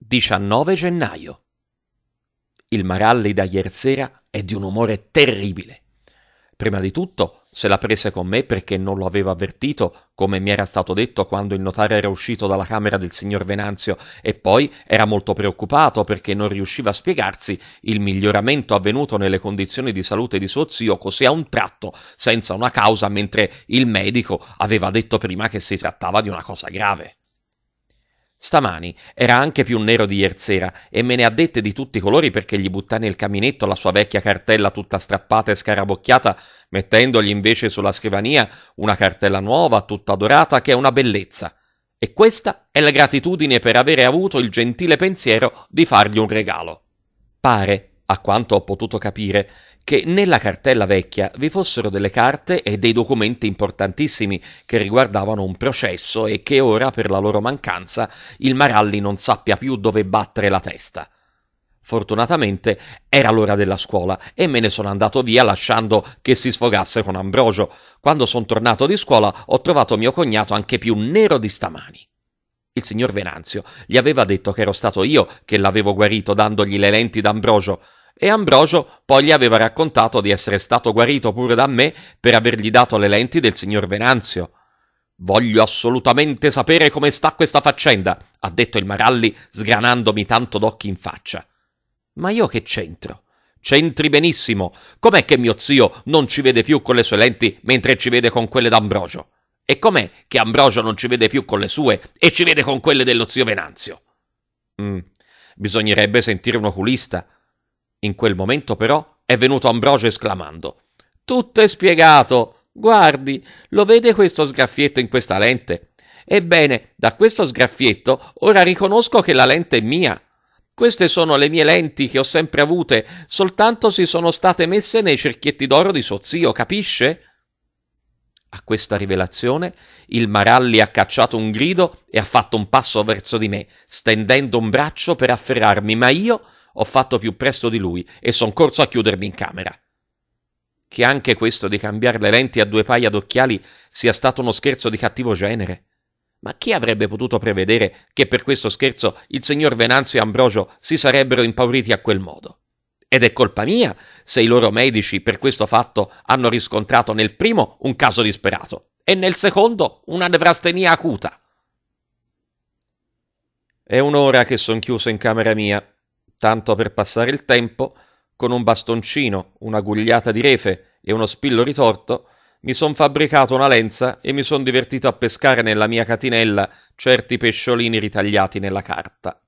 19 gennaio. Il Maralli da ieri sera è di un umore terribile. Prima di tutto se la prese con me perché non lo avevo avvertito, come mi era stato detto quando il notaio era uscito dalla camera del signor Venanzio, e poi era molto preoccupato perché non riusciva a spiegarsi il miglioramento avvenuto nelle condizioni di salute di suo zio così a un tratto, senza una causa, mentre il medico aveva detto prima che si trattava di una cosa grave. Stamani era anche più nero di ier sera e me ne ha dette di tutti i colori perché gli buttai nel caminetto la sua vecchia cartella tutta strappata e scarabocchiata, mettendogli invece sulla scrivania una cartella nuova, tutta dorata, che è una bellezza. E questa è la gratitudine per avere avuto il gentile pensiero di fargli un regalo. Pare, a quanto ho potuto capire, che nella cartella vecchia vi fossero delle carte e dei documenti importantissimi che riguardavano un processo e che ora, per la loro mancanza, il Maralli non sappia più dove battere la testa. Fortunatamente era l'ora della scuola e me ne sono andato via lasciando che si sfogasse con Ambrogio. Quando son tornato di scuola ho trovato mio cognato anche più nero di stamani. Il signor Venanzio gli aveva detto che ero stato io che l'avevo guarito dandogli le lenti d'Ambrogio, e Ambrogio poi gli aveva raccontato di essere stato guarito pure da me per avergli dato le lenti del signor Venanzio. «Voglio assolutamente sapere come sta questa faccenda», ha detto il Maralli sgranandomi tanto d'occhi in faccia. «Ma io che c'entro?» «C'entri benissimo. Com'è che mio zio non ci vede più con le sue lenti mentre ci vede con quelle d'Ambrogio? E com'è che Ambrogio non ci vede più con le sue e ci vede con quelle dello zio Venanzio?» Bisognerebbe sentire un oculista. In quel momento però è venuto Ambrogio esclamando: «Tutto è spiegato! Guardi, lo vede questo sgraffietto in questa lente? Ebbene, da questo sgraffietto ora riconosco che la lente è mia. Queste sono le mie lenti che ho sempre avute, soltanto si sono state messe nei cerchietti d'oro di suo zio, capisce?» A questa rivelazione il Maralli ha cacciato un grido e ha fatto un passo verso di me, stendendo un braccio per afferrarmi, ma io ho fatto più presto di lui e son corso a chiudermi in camera. Che anche questo di cambiare le lenti a due paia d'occhiali sia stato uno scherzo di cattivo genere. Ma chi avrebbe potuto prevedere che per questo scherzo il signor Venanzio e Ambrogio si sarebbero impauriti a quel modo? Ed è colpa mia se i loro medici per questo fatto hanno riscontrato nel primo un caso disperato e nel secondo una nevrastenia acuta. È un'ora che son chiuso in camera mia, tanto per passare il tempo, con un bastoncino, una gugliata di refe e uno spillo ritorto, mi son fabbricato una lenza e mi son divertito a pescare nella mia catinella certi pesciolini ritagliati nella carta.